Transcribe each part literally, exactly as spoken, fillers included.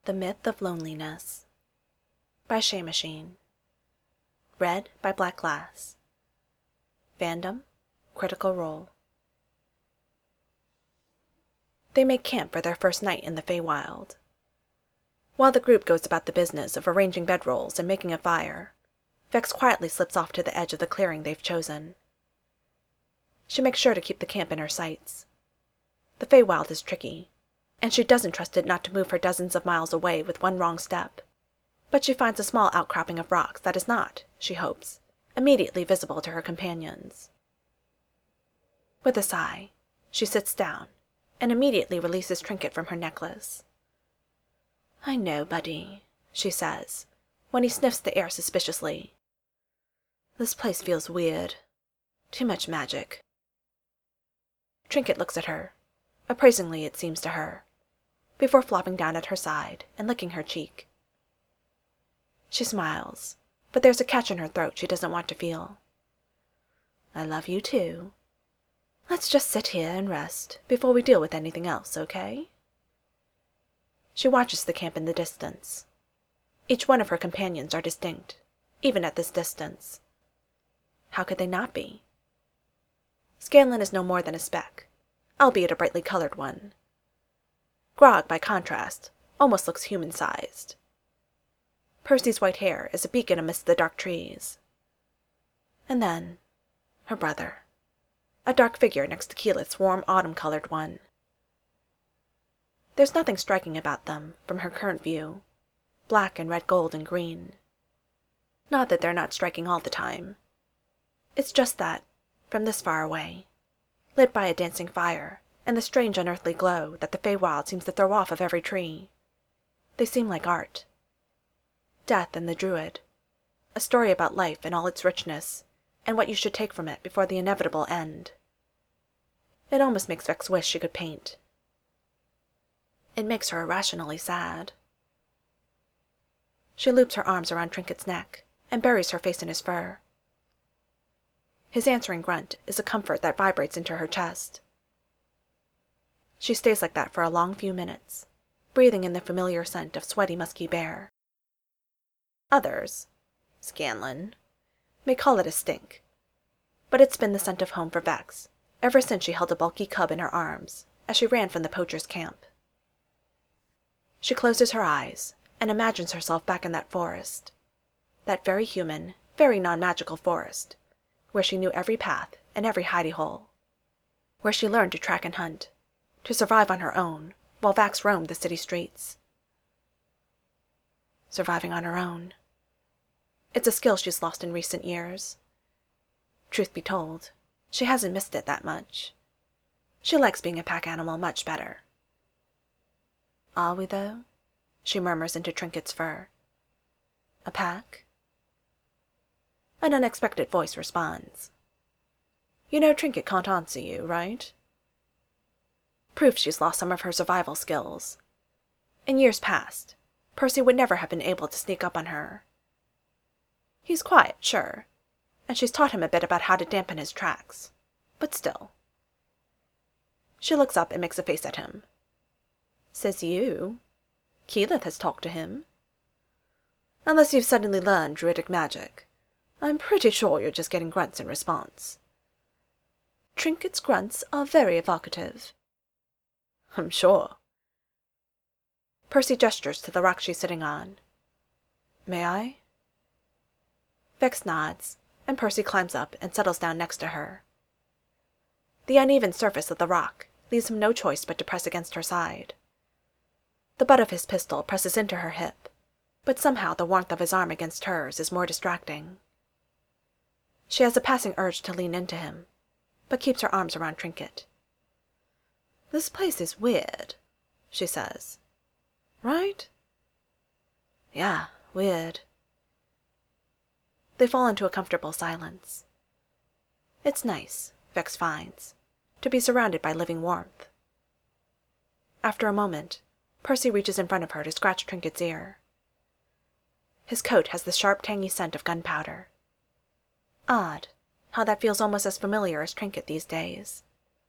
The Myth of Loneliness by Shay Machine. Read by Black Glass. Fandom, Critical Role. They make camp for their first night in the Feywild. While the group goes about the business of arranging bedrolls and making a fire, Vex quietly slips off to the edge of the clearing they've chosen. She makes sure to keep the camp in her sights. The Feywild is tricky, and she doesn't trust it not to move her dozens of miles away with one wrong step. But she finds a small outcropping of rocks that is not, she hopes, immediately visible to her companions. With a sigh, she sits down and immediately releases Trinket from her necklace. "I know, buddy," she says, when he sniffs the air suspiciously. "This place feels weird. Too much magic." Trinket looks at her, appraisingly it seems to her, before flopping down at her side and licking her cheek. She smiles, but there's a catch in her throat she doesn't want to feel. "I love you too. Let's just sit here and rest before we deal with anything else, okay?" She watches the camp in the distance. Each one of her companions are distinct, even at this distance. How could they not be? Scanlan is no more than a speck, albeit a brightly colored one. Grog, by contrast, almost looks human-sized. Percy's white hair is a beacon amidst the dark trees. And then, her brother, a dark figure next to Keyleth's warm autumn-colored one. There's nothing striking about them, from her current view, black and red gold and green. Not that they're not striking all the time. It's just that, from this far away, lit by a dancing fire and the strange unearthly glow that the Feywild seems to throw off of every tree, they seem like art. Death and the Druid, a story about life in all its richness, and what you should take from it before the inevitable end. It almost makes Vex wish she could paint. It makes her irrationally sad. She loops her arms around Trinket's neck and buries her face in his fur. His answering grunt is a comfort that vibrates into her chest. She stays like that for a long few minutes, breathing in the familiar scent of sweaty, musky bear. Others, Scanlan, may call it a stink, but it's been the scent of home for Vex ever since she held a bulky cub in her arms as she ran from the poacher's camp. She closes her eyes and imagines herself back in that forest, that very human, very non-magical forest, where she knew every path and every hidey-hole, where she learned to track and hunt, to survive on her own while Vax roamed the city streets. Surviving on her own. It's a skill she's lost in recent years. Truth be told, she hasn't missed it that much. She likes being a pack animal much better. "Are we, though?" she murmurs into Trinket's fur. "A pack?" An unexpected voice responds. "You know Trinket can't answer you, right?" Proof she's lost some of her survival skills. In years past, Percy would never have been able to sneak up on her. He's quiet, sure, and she's taught him a bit about how to dampen his tracks, but still. She looks up and makes a face at him. "Says you? Keyleth has talked to him. Unless you've suddenly learned druidic magic, I'm pretty sure you're just getting grunts in response." "Trinket's grunts are very evocative." "I'm sure." Percy gestures to the rock she's sitting on. "May I?" Vex nods, and Percy climbs up and settles down next to her. The uneven surface of the rock leaves him no choice but to press against her side. The butt of his pistol presses into her hip, but somehow the warmth of his arm against hers is more distracting. She has a passing urge to lean into him, but keeps her arms around Trinket. "This place is weird," she says. "Right?" "Yeah, weird." They fall into a comfortable silence. It's nice, Vex finds, to be surrounded by living warmth. After a moment, Percy reaches in front of her to scratch Trinket's ear. His coat has the sharp, tangy scent of gunpowder. Odd, how that feels almost as familiar as Trinket these days.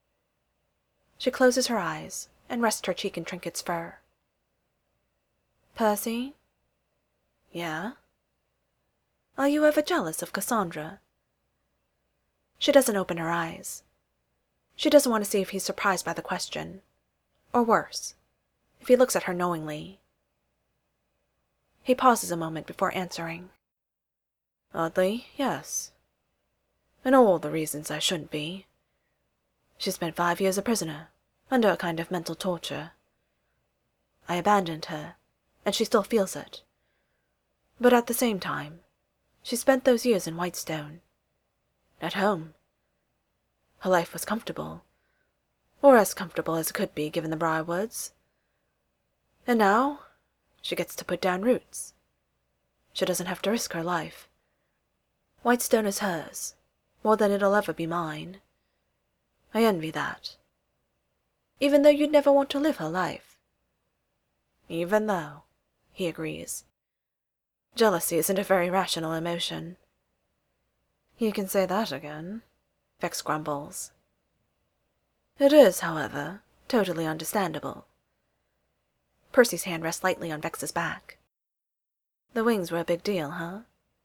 She closes her eyes and rests her cheek in Trinket's fur. Percy? Yeah? Are you ever jealous of Cassandra? She doesn't open her eyes. She doesn't want to see if he's surprised by the question. Or worse, if he looks at her knowingly. He pauses a moment before answering. Oddly, yes. I know all the reasons I shouldn't be. She spent five years a prisoner, under a kind of mental torture. I abandoned her, and she still feels it. But at the same time, she spent those years in Whitestone. At home. Her life was comfortable, or as comfortable as it could be given the Briarwoods. And now, she gets to put down roots. She doesn't have to risk her life. Whitestone is hers, more than it'll ever be mine. I envy that. Even though you'd never want to live her life. Even though, he agrees. Jealousy isn't a very rational emotion. You can say that again, Vex grumbles. It is, however, totally understandable. Percy's hand rests lightly on Vex's back. The wings were a big deal, huh?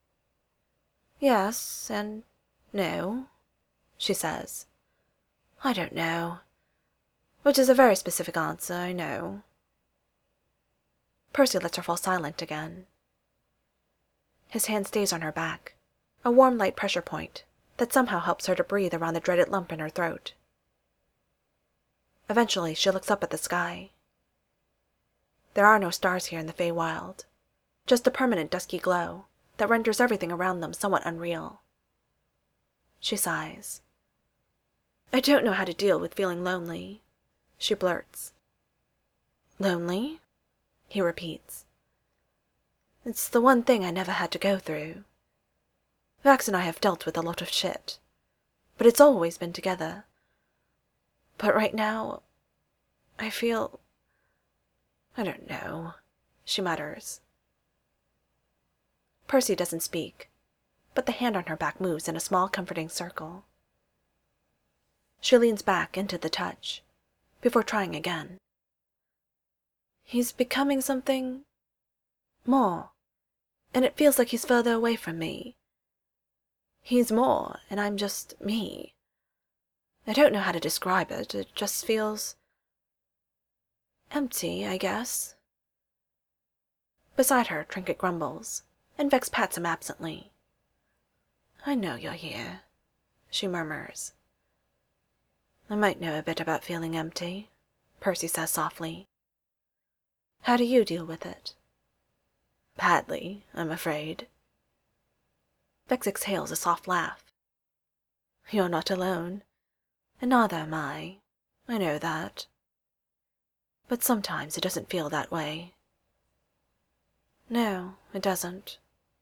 Yes, and no, she says. I don't know. Which is a very specific answer, I know. Percy lets her fall silent again. His hand stays on her back, a warm light pressure point that somehow helps her to breathe around the dreaded lump in her throat. Eventually, she looks up at the sky. There are no stars here in the Feywild, just a permanent dusky glow that renders everything around them somewhat unreal. She sighs. I don't know how to deal with feeling lonely, she blurts. Lonely? He repeats. It's the one thing I never had to go through. Vax and I have dealt with a lot of shit, but it's always been together. But right now, I feel... I don't know, she mutters. Percy doesn't speak, but the hand on her back moves in a small, comforting circle. She leans back into the touch, before trying again. He's becoming something more, and it feels like he's further away from me. He's more, and I'm just me. I don't know how to describe it, it just feels... empty, I guess. Beside her, Trinket grumbles, and Vex pats him absently. I know you're here, she murmurs. I might know a bit about feeling empty, Percy says softly. How do you deal with it? Badly, I'm afraid. Vex exhales a soft laugh. You're not alone, and neither am I. I know that. But sometimes it doesn't feel that way. No, it doesn't.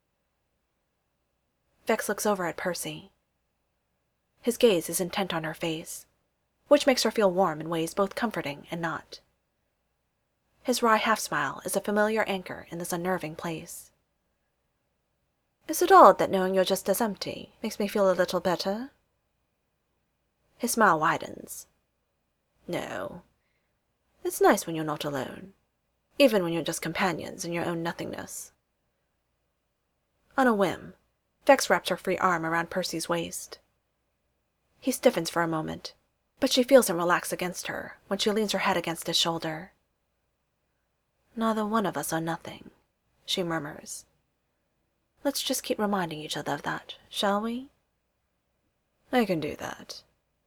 Vex looks over at Percy. His gaze is intent on her face, which makes her feel warm in ways both comforting and not. His wry half-smile is a familiar anchor in this unnerving place. Is it odd that knowing you're just as empty makes me feel a little better? His smile widens. No. It's nice when you're not alone, even when you're just companions in your own nothingness. On a whim, Vex wraps her free arm around Percy's waist. He stiffens for a moment, but she feels him relax against her when she leans her head against his shoulder. Neither one of us are nothing, she murmurs. Let's just keep reminding each other of that, shall we? I can do that.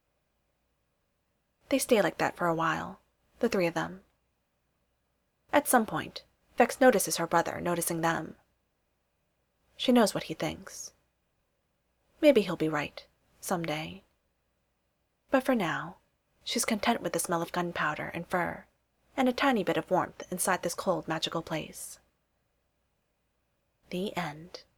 They stay like that for a while, the three of them. At some point, Vex notices her brother noticing them. She knows what he thinks. Maybe he'll be right, someday. But for now, she's content with the smell of gunpowder and fur, and a tiny bit of warmth inside this cold, magical place. The end.